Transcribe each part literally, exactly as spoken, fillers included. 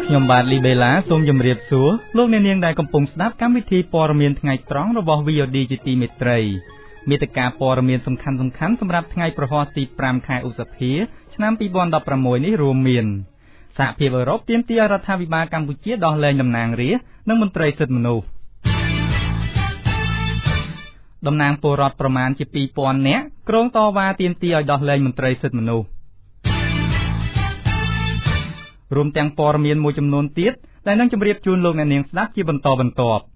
ខ្ញុំបាទលីបេឡាសូមជម្រាបសួរលោកអ្នកនាងដែលកំពុងស្ដាប់កម្មវិធីព័ត៌មានថ្ងៃត្រង់របស់ វី អូ ឌី ជាទីមេត្រីមេតិការព័ត៌មានសំខាន់ៗសម្រាប់ថ្ងៃប្រហ័សទីប្រាំខែឧសភាឆ្នាំពីរពាន់ដប់ប្រាំមួយនេះរួមមានសហភាពអឺរ៉ុបទាមទាររដ្ឋាភិបាលកម្ពុជាដោះលែងតំណាងរាស្ត្រនិងមន្ត្រីសិទ្ធិមនុស្សតំណាងពលរដ្ឋប្រមាណជាពីរពាន់នាក់ក្រុងតវ៉ាទាមទារឲ្យដោះលែងមន្ត្រីសិទ្ធិមនុស្សរួមទាំងព័ត៌មានមួយចំនួនទៀតដែលនឹងជម្រាបជូនលោកអ្នកនាងស្ដាប់ជាបន្តបន្ទាប់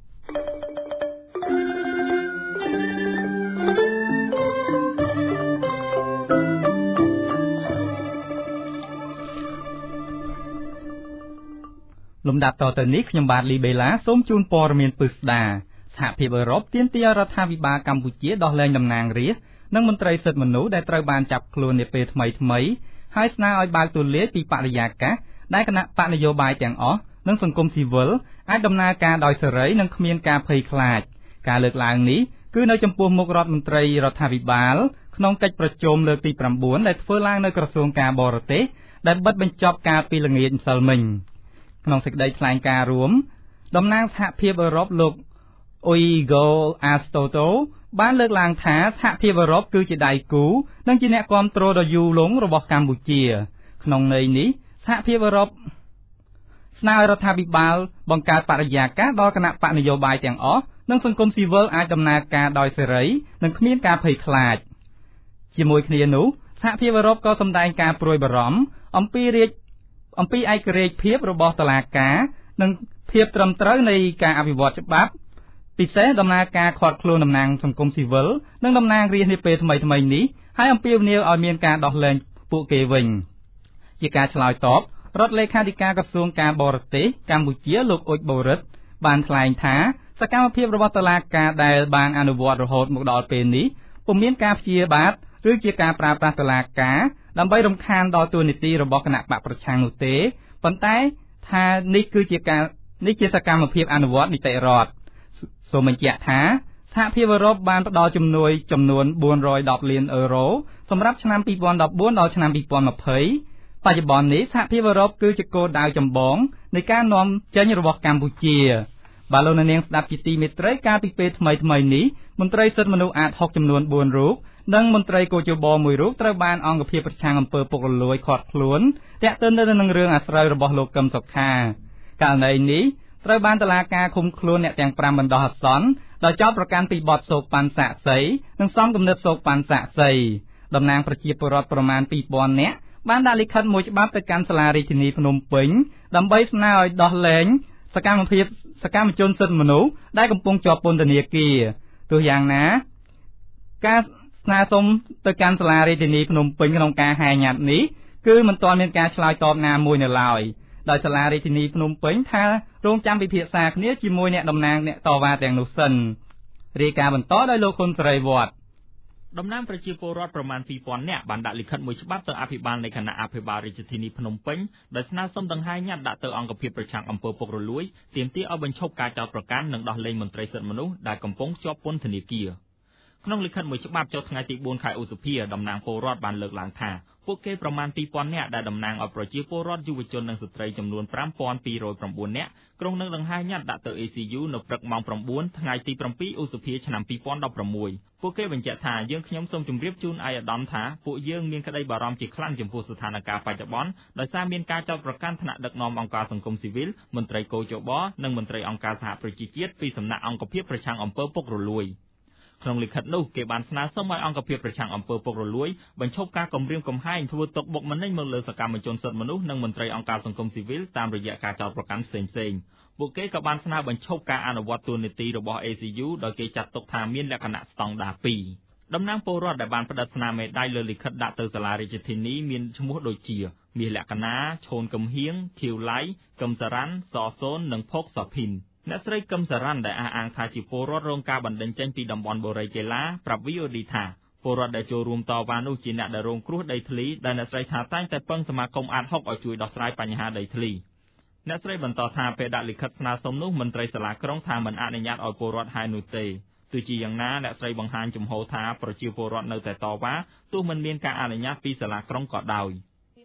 លំដាប់តទៅនេះខ្ញុំបាទលីបេឡាសូមជូនព័ត៌មានពិស្ដាសហភាពអឺរ៉ុបទាមទាររដ្ឋាភិបាលកម្ពុជាដោះលែងតំណាងរាស្ត្រនិងមន្ត្រីសិទ្ធិមនុស្សដែលត្រូវបានចាប់ខ្លួននាពេលថ្មីថ្មីហើយស្នើឲ្យបើកទូលាយពីបរិយាកាសដែលគណៈបកនយោបាយទាំងអស់និងសង្គមស៊ីវិលអាចដំណើរការដោយសេរីនិងគ្មានការភ័យខ្លាចការលើកឡើងនេះគឺនៅចំពោះមុខរដ្ឋមន្ត្រីរដ្ឋាភិបាលក្នុងកិច្ចប្រជុំលើកទីប្រាំបួនដែលធ្វើឡើងនៅក្រសួងការបរទេសដែលបិទបញ្ចប់កាលពីល្ងាចម្សិលមិញក្នុងសេចក្តីថ្លែងការណ៍រួមតំណាងសហភាពអឺរ៉ុបលោកអ៊ុយហ្គោអាស្តូតូបានលើកឡើងថាសហភាពអឺរ៉ុបគឺជាដៃគូនិងជាអ្នកគាំទ្រដ៏យូរលង់របស់កម្ពុជាក្នុងន័យនេះសហភាពអឺរ៉ុបស្នើឲ្យរដ្ឋាភិបាលបង្កើតបរិយាកាសដល់គណៈបកនយោបាយទាំងអស់និងសង្គមស៊ីវិលអាចដំណើរការដោយសេរីនិងគ្មានការភ័យខ្លាចជាមួយគ្នានោះសហភាពអឺរ៉ុបក៏សម្ដែងការព្រួយបារម្ភអំពីរាជអំពីឯករាជ្យភាពរបស់តុលាការនិងភាពត្រឹមត្រូវនៃការអភិវឌ្ឍច្បាប់ពិសេសដំណើរការឃាត់ខ្លួនតំណាងសង្គមស៊ីវិលនិងតំណាងរាស្ត្រនាពេលថ្មីថ្មីនេះហើយអំពាវនាវឲ្យមានការដោះលែងពួកគេវិញជាការឆ្លើយតបរដ្ឋលេខាធិការក្រសួងការបរទេសកម្ពុជាលោកអ៊ុចបូរិតបានថ្លែងថាសកម្មភាពរបស់តុលាការដែលបានអនុវត្តរហូតមកដល់ពេលនេះពុំមានការព្យាបាទឬជាការប្រើប្រាស់តុលាការដើម្បីរំខានដល់ទួលនីតិរបស់គណៈបកប្រឆាំងនោះទេប៉ុន្តែថានេះគឺជាការនេះជាសកម្មភាពអនុវត្តនីតិរដ្ឋសូមបញ្ជាក់ថាសហភាពអឺរ៉ុបបានផ្ដល់ជំនួយចំនួនបួនរយដប់លានអឺរ៉ូសម្រាប់ឆ្នាំពីរពាន់ដប់បួនដល់ឆ្នាំពីរពាន់ម្ភៃបច្ចុប្បន្ននេះសហភាពអឺរ៉ុបគឺជាគោលដៅចម្បងនៃការនាំចេញរបស់កម្ពុជាបាទលោកនាងស្ដាប់ជាទីមេត្រីកាលពីពេលថ្មីថ្មីនេះមន្ត្រីសិទ្ធិមនុស្សអាតហុកចំនួនបួនរូបនិងមន្ត្រីកោជបមួយរូបត្រូវបានអង្គភាពប្រឆាំងអំពើពុករលួយឃាត់ខ្លួនតាក់ទិនទៅនឹងរឿងអាស្រូវរបស់លោកកឹមសុខាករណីនេះត្រូវបានតុលាការឃុំខ្លួនអ្នកទាំងប្រាំបណ្ដោះអាសន្នដោយចោទប្រកាន់ពីបទសោកប៉ាន់សាក់សីនិងសំគំនិតសោកប៉ាន់សាក់សីតំណាងប្រជាពលរដ្ឋប្រមាណពីរពាន់នាក់បានដាក់លិខិតមួយច្បាប់ទៅកាន់សាលារាជធានីភ្នំពេញដើម្បីស្នើឲ្យដោះលែងសកម្មភាពសកម្មជនសិទ្ធិមនុស្សដែលកំពុងជាប់ពន្ធនាគារទោះយ៉ាងណាការស្នើសុំទៅកាន់សាលារាជធានីភ្នំពេញក្នុងការហែញ៉ាត់នេះគឺមិនទាន់មានការឆ្លើយតបណាមួយនៅឡើយដោយសាលារាជធានីភ្នំពេញថារងចាំពិភាក្សាគ្នាជាមួយអ្នកតំណាងអ្នកតវ៉ាទាំងនោះសិនរាយការណ៍បន្តដោយលោកហ៊ុនសេរីវត្តតំណាងប្រជាពលរដ្ឋប្រមាណពីរពាន់នាក់បានដាក់លិខិតមួយច្បាប់ទៅអភិបាលនៃគណៈអភិបាលរាជធានីភ្នំពេញដោយស្នើសុំដង្ហែញ៉ាត់ដាក់ទៅអង្គភាពប្រឆាំងអំពើពុករលួយទាមទារឲ្យបញ្ឈប់ការចោទប្រកាន់និងដោះលែងមន្ត្រីសិទ្ធិមនុស្សដែលកំពុងជាប់ពន្ធនាគារក្នុងលិខិតមួយច្បាប់ចុះថ្ងៃទីបួនខែឧសភាតំណាងពលរដ្ឋបានលើកឡើងថាពួកគេប្រមាណពីរពាន់នាក់ដែលតំណាងឲ្យប្រជាពលរដ្ឋយុវជននិងស្ត្រីចំនួនប្រាំពាន់ពីររយប្រាំបួននាក់ក្រុងនឹងដង្ហែញ៉ាត់ដាក់ទៅ អេ ស៊ី យូ នៅព្រឹកម៉ោងប្រាំបួនថ្ងៃទីប្រាំពីរឧសភាឆ្នាំពីរពាន់ដប់ប្រាំមួយពួកគេបញ្ជាក់ថាយើងខ្ញុំសូមជម្រាបជូនឯកឧត្តមថាពួកយើងមានក្តីបារម្ភជាខ្លាំងចំពោះស្ថានភាពបច្ចុប្បន្នដោយសារមានការចោទប្រកាន់ថ្នាក់ដឹកនាំអង្គការសង្គមស៊ីវិលមន្ត្រីកោជបនិងមន្ត្រីអង្គការសហប្រជាជាតិពីសំណាក់អង្គភាពប្រឆាំងអំពើពុករលួយក្នុងលិខិតនោះគេបានស្នើសុំឲ្យអង្គភាពប្រឆាំងអំពើពុករលួយបញ្ឈប់ការគំរាមកំហែងធ្វើទុកបុកម្នេញមកលើសកម្មជនសិទ្ធិមនុស្សនិងមន្ត្រីអង្គការសង្គមស៊ីវិលតាមរយៈការចោទប្រកាន់ផ្សេងៗពួកគេក៏បានស្នើបញ្ឈប់ការអនុវត្តទូនីតិរបស់ អេ ស៊ី យូ ដោយគេចាត់ទុកថាមានលក្ខណៈស្តង់ដារពីរតំណាងពលរដ្ឋដែលបានផ្តិតស្នាមមេដាយលើលិខិតដាក់ទៅសាលារាជធានីមានឈ្មោះដូចជាមាសលក្ខណាឈូនកំហៀងខៀវឡៃកឹមសារ៉ាន់សសូននិងផុកសាភីនអ្នកស្រីកឹមសារ៉ាន់ដែលអះអាងថាជាពលរដ្ឋរងការបណ្តេញចេញពីតំបន់បូរីកេឡាប្រាប់ វី អូ ឌី ថាពលរដ្ឋដែលចូលរួមតវ៉ានោះជាអ្នកដែលរងគ្រោះដីធ្លីដែលអ្នកស្រីថាតែងតែពឹងសមាគមអាតហុកឲ្យជួយដោះស្រាយបញ្ហាដីធ្លីអ្នកស្រីបន្តថាពេលដាក់លិខិតស្នើសុំនោះមន្ត្រីសាលាក្រុងថាមិនអនុញ្ញាតឲ្យពលរដ្ឋហែនោះទេទោះជាយ៉ាងណាអ្នកស្រីបង្ហាញជំហរថាប្រជាពលរដ្ឋនៅតែតវ៉ាទោះមិនមានការអនុញ្ញាតពីសាលាក្រុងក៏ដោយ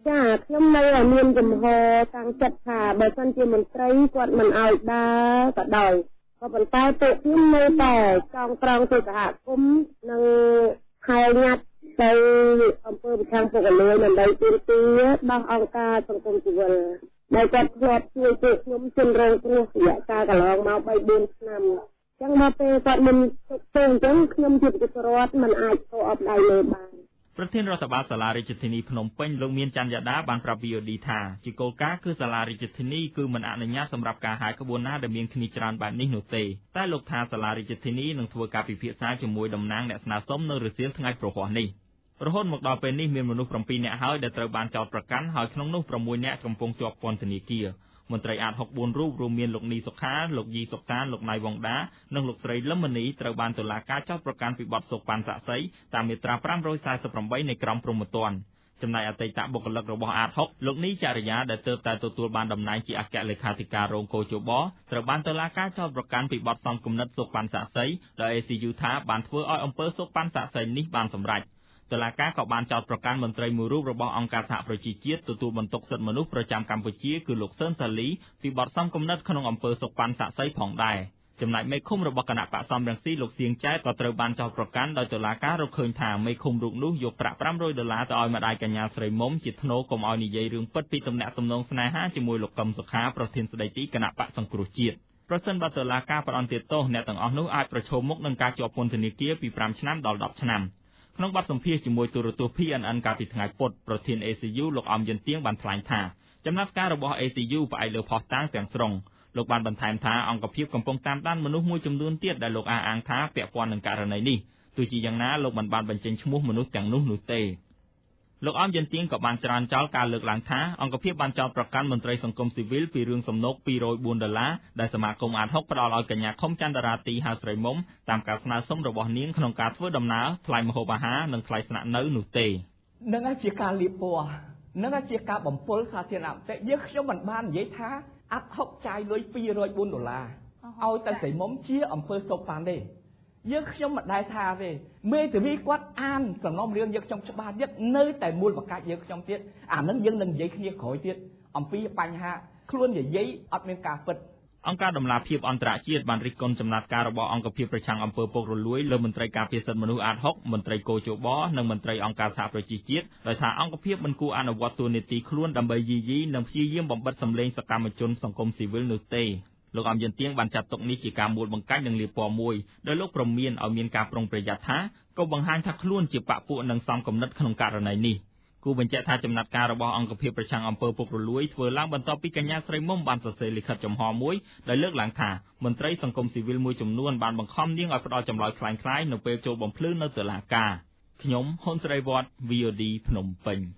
ចាខ្ញុំនៅតែមានចំហតាំងចិត្តថាបើសិនជាមន្ត្រីគាត់មិនឲ្យដើរក៏ដោយក៏ប៉ុន្តែពួកខ្ញុំនៅតែចងក្រងទៅសហគមន៍និងហៅញាត់ទៅអង្គើប្រឆាំងពុករលួយដើម្បីទាមទារដោះអង្គការសង្គមស៊ីវិលដែលគាត់ធ្លាប់ជួយពួកខ្ញុំជន់រងគ្រោះរយៈកាលកន្លងមក បីបួន ឆ្នាំអញ្ចឹងមកពេលគាត់មិនទុកទេអញ្ចឹងខ្ញុំជាប្រជាពលរដ្ឋមិនអាចទៅអបដៃលើបានប្រធានរដ្ឋបាលសាលារាជធានីភ្នំពេញលោកមានច័ន្ទយ៉ាដាបានប្រាប់ វី អូ ឌី ថាជាគោលការណ៍គឺសាលារាជធានីគឺមិនអនុញ្ញាតសម្រាប់ការហាយក្បួនណាដែលមានគ្នាច្រើនបែបនេះនោះទេតែលោកថាសាលារាជធានីនឹងធ្វើការពិភាក្សាជាមួយតំណាងអ្នកស្នើសុំនៅរសៀលថ្ងៃព្រហស្បតិ៍នេះរហូតមកដល់ពេលនេះមានមនុស្ស ប្រាំពីរ នាក់ហើយដែលត្រូវបានចោទប្រកាន់ហើយក្នុងនោះ ប្រាំមួយ នាក់កំពុងជាប់ពន្ធនាគារមន្ត្រីអាត ហុក បួន រូបរួមមានលោកនីសុខាលោកយីសុកសានលោកណៃវងដានិងលោកស្រីលឹមមនីត្រូវបានតុលាការចោទប្រកាន់ពីបទសូកប៉ាន់សាក់សីតាមមាត្រា ប្រាំរយសែសិបប្រាំបី នៃក្រមព្រហ្មទណ្ឌចំណែកអតីតបុគ្គលិករបស់អាត ហុក លោកនីចរិយាដែលទើបតែទទួលបានតំណែងជាអគ្គលេខាធិការរងកោជបត្រូវបានតុលាការចោទប្រកាន់ពីបទសំគំនិតសូកប៉ាន់សាក់សីដោយ អេ ស៊ី យូ ថាបានធ្វើឲ្យអំពើសូកប៉ាន់សាក់សីនេះបានសម្រេចតុលាការក៏បានចោទប្រកាន់មន្ត្រីមួយរូបរបស់អង្គការសហប្រជាជាតិទទួលបន្ទុកសិទ្ធិមនុស្សប្រចាំកម្ពុជាគឺលោកសឿនសាលីពីបទសំគំនិតក្នុងអំពើសូកប៉ាន់សាក់សីផងដែរចំណែកមេឃុំរបស់គណៈបកសំរងស៊ីលោកសៀងចែតក៏ត្រូវបានចោទប្រកាន់ដោយតុលាការរកឃើញថាមេឃុំរូបនោះយកប្រាក់ ប្រាំរយដុល្លារទៅឲ្យម្ដាយកញ្ញាស្រីមុំជាថ្នូរកុំឲ្យនិយាយរឿងពិតពីទំនាក់ទំនងស្នេហាជាមួយលោកកឹមសុខាប្រធានស្ដីទីគណៈបកសង្គ្រោះជាតិប្រសិនបើតុលាការផ្តន្ទាទោសអ្នកទាំងអស់នោះអាចប្រឈមមុខនឹងការជាប់ពន្ធនាគារពីប្រាំឆ្នាំដល់ដប់ឆ្នាំក្នុងបទសម្ភាសន៍ជាមួយទូរទស្សន៍ ភី អិន អិន កាលពីថ្ងៃពុធប្រធាន អេ ស៊ី យូ លោកអំយិនទៀងបានថ្លែងថាចំណាត់ការរបស់ អេ ស៊ី យូ ផ្អែកលើភស្តុតាងទាំងស្រុងលោកបានបន្ថែមថាអង្គភាពកំពុងតាមដានមនុស្សមួយចំនួនទៀតដែលលោកអះអាងថាពាក់ព័ន្ធនឹងករណីនេះទោះជាយ៉ាងណាលោកមិនបានបញ្ចេញឈ្មោះមនុស្សទាំងនោះនោះទេលោកអំយិនទៀងក៏បានច្រានចោលការលើកឡើងថាអង្គភាពបានចោទប្រកាន់មន្ត្រីសង្គមស៊ីវិលពីរឿងសំណូកពីររយបួនដុល្លារដែលសមាគមអាត ហុក ផ្ដល់ឲ្យកញ្ញាខុមចន្ទរាទីហៅស្រីមុំតាមការស្នើសុំរបស់នាងក្នុងការធ្វើដំណើរថ្លៃម្ហូបអាហារនិងថ្លៃស្នាក់នៅនោះទេនឹងជាការលៀបពណ៌នឹងជាការបំពុលសាធារណមតិយើងខ្ញុំមិនបាននិយាយថាអាត់ ហុក ចាយលុយពីររយបួនដុល្លារឲ្យតែស្រីមុំជាអំពើសូកប៉ាន់ទេយើងខ្ញុំមិនដែលថាទេមេធាវីគាត់អានសំណុំរឿងយើងខ្ញុំច្បាស់ទៀតនៅតែមូលបង្កាច់យើងខ្ញុំទៀតអានឹងយើងនឹងនិយាយគ្នាក្រោយទៀតអំពីបញ្ហាខ្លួននិយាយអត់មានការពិតអង្គការដំណាភៀបអន្តរជាតិបានរិះគន់ចំណាត់ការរបស់អង្គភាពប្រឆាំងអំពើពុករលួយលើមន្ត្រីការពារសិទ្ធិមនុស្សអាត ហុក មន្ត្រីកោជបនិងមន្ត្រីអង្គការសហប្រជាជាតិដោយថាអង្គភាពមិនគួរអនុវត្តតួនាទីខ្លួនដើម្បីយាយីនិងព្យាយាមបំបិទសម្លេងសកម្មជនសង្គមស៊ីវិលនោះទេលោកអំយិនទៀងបានចាត់ទុកនេះជាការមូលបង្កាច់និងលាបពណ៌មួយដោយលោកព្រមានឲ្យមានការប្រុងប្រយ័ត្នថាក៏បង្ហាញថាខ្លួនជាបកពួកនឹងសំគំនិតក្នុងករណីនេះគូបញ្ជាក់ថាចំណាត់ការរបស់អង្គភាពប្រឆាំងអំពើពុករលួយធ្វើឡើងបន្ទាប់ពីកញ្ញាស្រីមុំបានសរសេរលិខិតចំហមួយដែលលើកឡើងថាមន្ត្រីសង្គមស៊ីវិលមួយចំនួនបានបង្ខំនាងឲ្យផ្ដល់ចម្លើយคล้ายៗនៅពេលចូលបំភ្លឺនៅតុលាការខ្ញុំហ៊ុនស្រីវត្ត វី អូ ឌី ភ្នំពេញ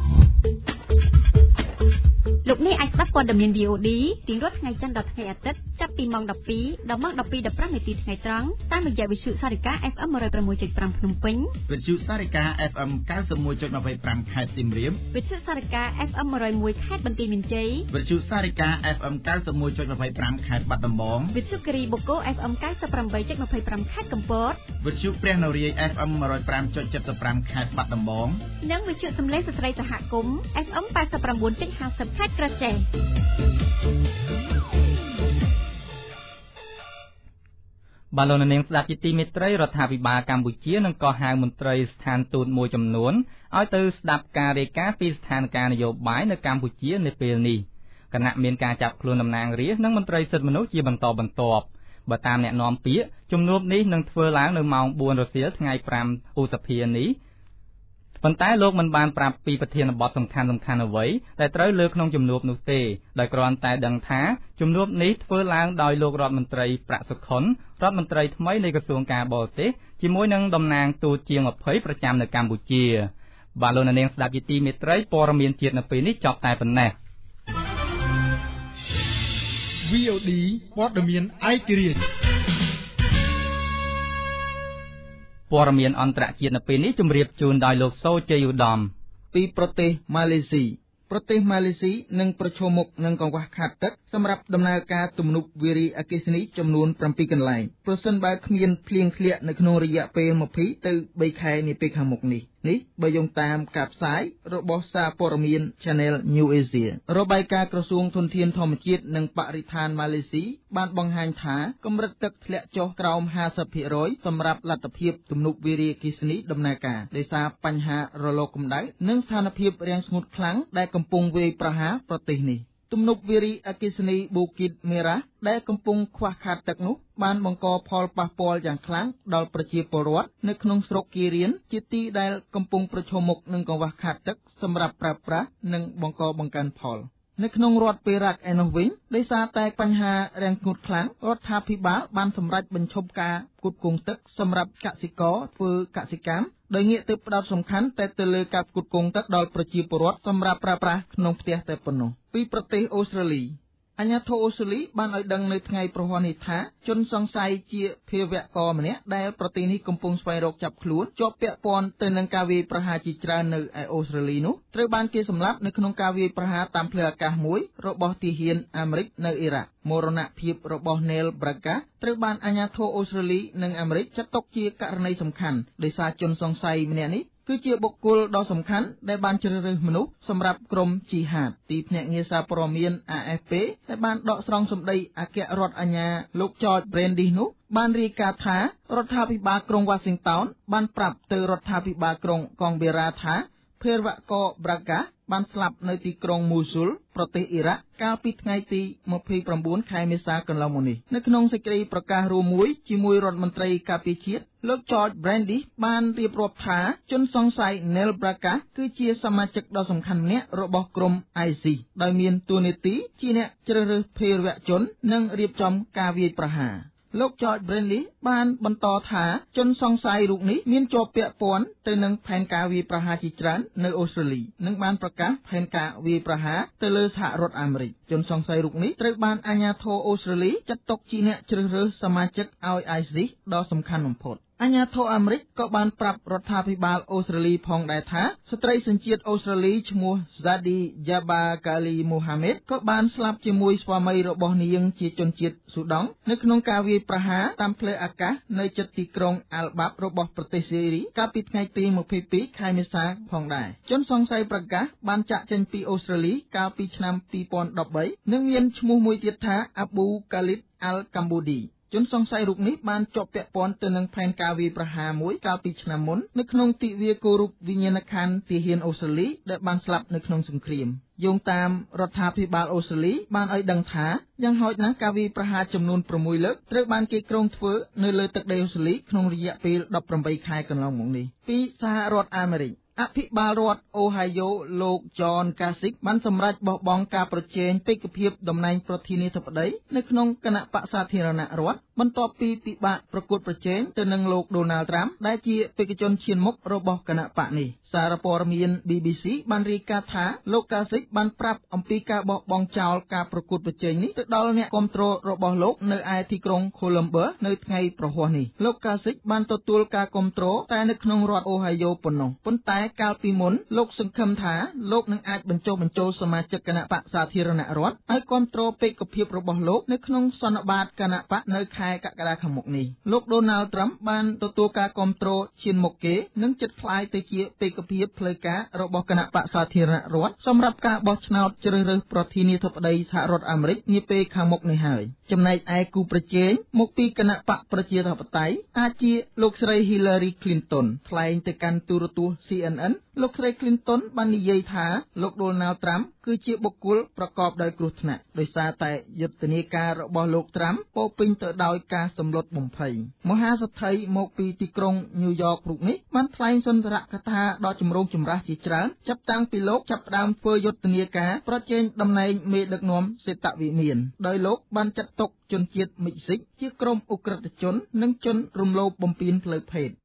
លោកអ្នកអាចស្ដាប់ព័ត៌មាន វី អូ ឌី រៀងរាល់ថ្ងៃច័ន្ទដល់ថ្ងៃអាទិត្យចាប់ពីម៉ោងដប់ពីរដល់ម៉ោងដប់ពីរ ដប់ប្រាំនាទីថ្ងៃត្រង់តាមរយៈវិទ្យុសារិកា អេហ្វ អេម một không một năm ភ្នំពេញវិទ្យុសារិកា អេហ្វ អេម 九十一点二五 ខេត្តសៀមរាបវិទ្យុសារិកា អេហ្វ អេម một không mộtខេត្តបន្ទាយមានជ័យវិទ្យុសារិកា អេហ្វ អេម 九十一点二五 ខេត្តបាត់ដំបងវិទ្យុគិរីបុកូ អេហ្វ អេម 九十八点二五 ខេត្តកំពតវិទ្យុព្រះនរាយណ៍ អេហ្វ អេម một không năm點七五 ខេត្តបាត់ដំបងនិងវិទ្យុសំឡេងស្ត្រីសហគមន៍ អេហ្វ អេម 八十九點ห้าสิบ ខេត្តក្រចេះបាទលោកនាងស្ដាប់ជាទីមេត្រីរដ្ឋាភិបាលកម្ពុជានឹងកោះហៅមន្ត្រីស្ថានទូតមួយចំនួនឲ្យទៅស្ដាប់ការរាយការណ៍ពីស្ថានភាពនយោបាយនៅកម្ពុជានៅពេលនេះគណៈមានការចាប់ខ្លួនតំណាងរាស្ត្រនិងមន្ត្រីសិទ្ធិមនុស្សជាបន្តបន្ទាប់បើតាមអ្នកនាំពាក្យជំនួបនេះនឹងធ្វើឡើងនៅម៉ោងបួនរសៀលថ្ងៃប្រាំឧសភានេះប៉ុន្តែលោកមិនបានប្រាប់ពីប្រធានបទសំខាន់សំខាន់អ្វីដែលត្រូវលើក្នុងជំនួបនោះទេដោយគ្រាន់តែដឹងថាជំនួបនេះធ្វើឡើងដោយលោករដ្ឋមន្ត្រីប្រាក់សុខុនរដ្ឋមន្ត្រីថ្មីនៃក្រសួងការបរទេសជាមួយនឹងតំណាងទូតជាងยี่สิบប្រចាំនៅកម្ពុជាបាទលោកនាងស្ដាប់ជាទីមេត្រីព័ត៌មានជាតិនៅពេលនេះចប់តែប៉ុណ្ណេះវី អូ ឌី ព័ត៌មានឯករាជ្យព័ត៌មានអន្តរជាតិនៅពេលនេះជម្រាបជូនដោយលោកសូជ័យឧត្តមពីប្រទេសម៉ាឡេស៊ីប្រទេសម៉ាឡេស៊ីនឹងប្រឈមមុខនឹងកង្វះខាតទឹកសម្រាប់ដំណើរការទំនប់វារីអគ្គិសនីចំនួនប្រាំពីរកន្លែងប្រសិនបើគ្មានភ្លៀងធ្លាក់នៅក្នុងរយៈពេលยี่สิบទៅបីខែនាពេលខាងមុខនេះនេះបើយោងតាមការផ្សាយរបស់សារព័ត៌មាន Channel New Asia របាយការណ៍ក្រសួងធនធានធម្មជាតិនិងបរិស្ថានម៉ាឡេស៊ីបានបង្ហាញថាកម្រិតទឹកធ្លាក់ចុះក្រោម ห้าสิบเปอร์เซ็นต์ សម្រាប់លទ្ធភាពទំនប់វារីអគ្គិសនីដំណើរការដោយសារបញ្ហារលកកម្ដៅនិងស្ថានភាពរាំងស្ងួតខ្លាំងដែលកំពុងវាយប្រហារប្រទេសនេះទំនប់វារីអគ្គិសនីបូគីតមេរ៉ាដែលកំពុងខ្វះខាតទឹកនោះបានបង្កផលប៉ះពាល់យ៉ាងខ្លាំងដល់ប្រជាពលរដ្ឋនៅក្នុងស្រុកគីរៀនជាទីដែលកំពុងប្រឈមមុខនឹងកង្វះខាតទឹកសម្រាប់ប្រើប្រាស់និងបង្កបង្កើនផលនៅក្នុងរដ្ឋពេរ៉ាក់ឯនោះវិញដោយសារតែបញ្ហារាំងស្ងួតខ្លាំងរដ្ឋាភិបាលបានសម្រេចបញ្ឈប់ការផ្គត់ផ្គង់ទឹកសម្រាប់កសិករធ្វើកសិកម្មដោយងាកទៅផ្ដោតសំខាន់តែទៅលើការផ្គត់ផ្គង់ទឹកដល់ប្រជាពលរដ្ឋសម្រាប់ប្រើប្រាស់ក្នុងផ្ទះតែប៉ុណ្ណោះពីប្រទេសអូស្ត្រាលីអាជ្ញាធរអូស្ត្រាលីបានឲ្យដឹងនៅថ្ងៃប្រហ័ននេះថាជនសង្ស័យជាភេរវករម្នាក់ដែលប្រទេសនេះកំពុងស្វែងរកចាប់ខ្លួនជាប់ពាក់ព័ន្ធទៅនឹងការវាយប្រហារជាច្រើននៅឯអូស្ត្រាលីនោះត្រូវបានគេសម្លាប់នៅក្នុងការវាយប្រហារតាមផ្លូវអាកាសមួយរបស់ទាហានអាមេរិកនៅអ៊ីរ៉ាក់មរណភាពរបស់ Neil Braga ត្រូវបានអាជ្ញាធរអូស្ត្រាលីនិងអាមេរិកចាត់ទុកជាករណីសំខាន់ដោយសារជនសង្ស័យម្នាក់នេះគឺជាបុគ្គលដ៏សំខាន់ដែលបានជ្រើសរើសមនុស្សសម្រាប់ក្រុមជីហាតទីភ្នាក់ងារសារព័ត៌មាន A F P ដែលបានដកស្រង់សម្ដីអគ្គរដ្ឋអាជ្ញាលោក George Brandis នោះបានរាយការណ៍ថារដ្ឋាភិបាលក្រុង Washington បានប្រាប់ទៅរដ្ឋាភិបាលក្រុង Canberra ថាភេរវករ Braga បានស្លាប់នៅទីក្រុង Mosul ប្រទេសអ៊ីរ៉ាក់កាលពីថ្ងៃទីยี่สิบเก้าខែមេសាកន្លងមកនេះនៅក្នុងសេចក្តីប្រកាសរួមមួយជាមួយរដ្ឋមន្ត្រីការពារជាតិលោក George Brandis បានរៀបរាប់ថាជនសង្ស័យ Neil Braga គឺជាសមាជិកដ៏សំខាន់ម្នាក់របស់ក្រុម ISIS ដោយមានតួនាទីជាអ្នកជ្រើសរើសភេរវជននិងរៀបចំការវាយប្រហារលោក George Brandis បានបន្តថាជនសង្ស័យរូបនេះមានជាប់ពាក់ព័ន្ធទៅនឹងផែនការវាយប្រហារជាច្រើននៅអូស្ត្រាលីនិងបានប្រកាសផែនការវាយប្រហារទៅលើសហរដ្ឋអាមេរិកជនសង្ស័យរូបនេះត្រូវបានអាជ្ញាធរអូស្ត្រាលីចាត់ទុកជាអ្នកជ្រើសរើសសមាជិកឲ្យ ISIS ដ៏សំខាន់បំផុតអាជ្ញាធរអាមេរិកក៏បានប្រាប់រដ្ឋាភិបាលអូស្ត្រាលីផងដែរថាស្ត្រីសញ្ជាតិអូស្ត្រាលីឈ្មោះ Zadi Jabbar Kali Mohammed ក៏បានស្លាប់ជាមួយស្វាមីរបស់នាងជាជនជាតិស៊ូដង់នៅក្នុងការវាយប្រហារតាមផ្លូវអាកាសនៅជិតទីក្រុង Albab របស់ប្រទេសសេរីកាលពីថ្ងៃទីยี่สิบสองខែមេសាផងដែរជនសង្ស័យប្រកាសបានចាក់ចេញពីអូស្ត្រាលីកាលពីឆ្នាំยี่สิบสิบสามនិងមានឈ្មោះមួយទៀតថា Abu Khalid Al-Kambudiជនសង្ស័យរូបនេះបានជាប់ពាក់ព័ន្ធទៅនឹងផែនការវាយប្រហារមួយកាលពីឆ្នាំមុននៅក្នុងទិវាគោរពវិញ្ញាណក្ខន្ធទាហានអូស្ត្រាលីដែលបានស្លាប់នៅក្នុងសង្គ្រាមយោងតាមរដ្ឋាភិបាលអូស្ត្រាលីបានឲ្យដឹងថាយ៉ាងហោចណាស់ការវាយប្រហារចំនួនប្រាំមួយលើកត្រូវបានគេគ្រោងធ្វើនៅលើទឹកដីអូស្ត្រាលីក្នុងរយៈពេលeighteenខែកន្លងមកនេះពីសហរដ្ឋអាមេរិកអភិបាលរដ្ឋអូហាយ៉ូលោក John Kasich បានសម្រេចបោះបង់ការប្រជែងពេកភាពតំណែងប្រធានាធិបតីនៅក្នុងគណៈបក្សសាធារណរដ្ឋបន្ទាប់ពីពិបាកប្រកួតប្រជែងទៅនឹងលោក Donald Trump ដែលជាបេក្ខជនឈានមុខរបស់គណៈបកនេះសារព័ត៌មាន B B C បានរាយការណ៍ថាលោក Kasich បានប្រាប់អំពីការបោះបង់ចោលការប្រកួតប្រជែងនេះទៅដល់អ្នកគាំទ្ររបស់លោកនៅឯទីក្រុង Columbus នៅថ្ងៃប្រហ័សនេះលោក Kasich បានទទួលការគាំទ្រតែនៅក្នុងរដ្ឋអូហាយ៉ូប៉ុណ្ណោះប៉ុន្តែកាលពីមុនលោកសង្ឃឹមថាលោកនឹងអាចបញ្ចុះបញ្ចូលសមាជិកគណៈបក្សសាធារណរដ្ឋឲ្យគាំទ្រពេកភាពរបស់លោកនៅក្នុងសន្និបាតគណៈបកនៅខែកក្កដាខាងមុខនេះលោក Donald Trump បានទទួលការគាំទ្រឈានមុខគេនិងជិតក្លាយទៅជាពេកភាពផ្លូវការរបស់គណៈបក្សសាធារណរដ្ឋសម្រាប់ការបោះឆ្នោតជ្រើសរើសប្រធានាធិបតីសហរដ្ឋអាមេរិកនាពេលខាងមុខនេះហើយចំណែកឯគូប្រជែងមកពីគណៈបកប្រជាធិបតេយ្យអាចជាលោកស្រី Hillary Clinton ថ្លែងទៅកាន់ទូរទស្សន៍ C N N លោកស្រី Clinton បាននិយាយថាលោក Donald Trump គឺជាបុគ្គលប្រកបដោយគ្រោះថ្នាក់ដោយសារតែយុទ្ធនាការរបស់លោក Trump ពោពេញទៅដោយការសម្លុតបំភ័យមហាសេដ្ឋីមកពីទីក្រុង New York រូបនេះបានថ្លែងសុន្ទរកថាដ៏ចម្រូងចម្រាសជាច្រើនចាប់តាំងពីលោកចាប់ផ្ដើមធ្វើយុទ្ធនាការប្រជែងតំណែងមេដឹកនាំសេតវិមានដោយលោកបានចាត់ទុកជនជាតិមិចស៊ិកជាក្រុមអ ுக ្រិតជននិងជនរំលោភបំពានផ្លូវភេទ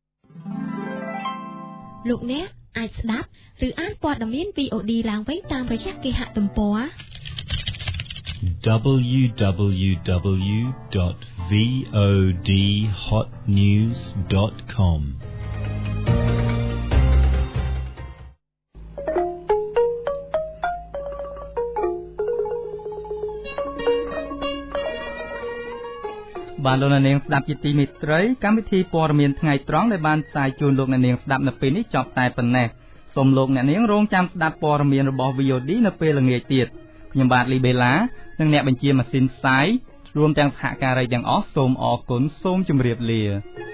លោកអ្នកអាចស្ដាប់ឬអានព័ត៌មាន V O D ឡើងវិញតាមរយៈគេហទំព័រ w w w dot v o d hot news dot com បាទលោកអ្នកនាងស្ដាប់ជាទីមេត្រីកម្មវិធីព័ត៌មានថ្ងៃត្រង់ដែលបានផ្សាយជូនលោកអ្នកនាងស្ដាប់នៅពេលនេះចប់តែប៉ុណ្ណេះសូមលោកអ្នកនាងរងចាំស្ដាប់ព័ត៌មានរបស់ វី អូ ឌី នៅពេលល្ងាចទៀតខ្ញុំបាទលីបេឡានិងអ្នកបញ្ជាម៉ាស៊ីនផ្សាយរួមទាំងសហការីទាំងអស់សូមអរគុណសូមជម្រាបលា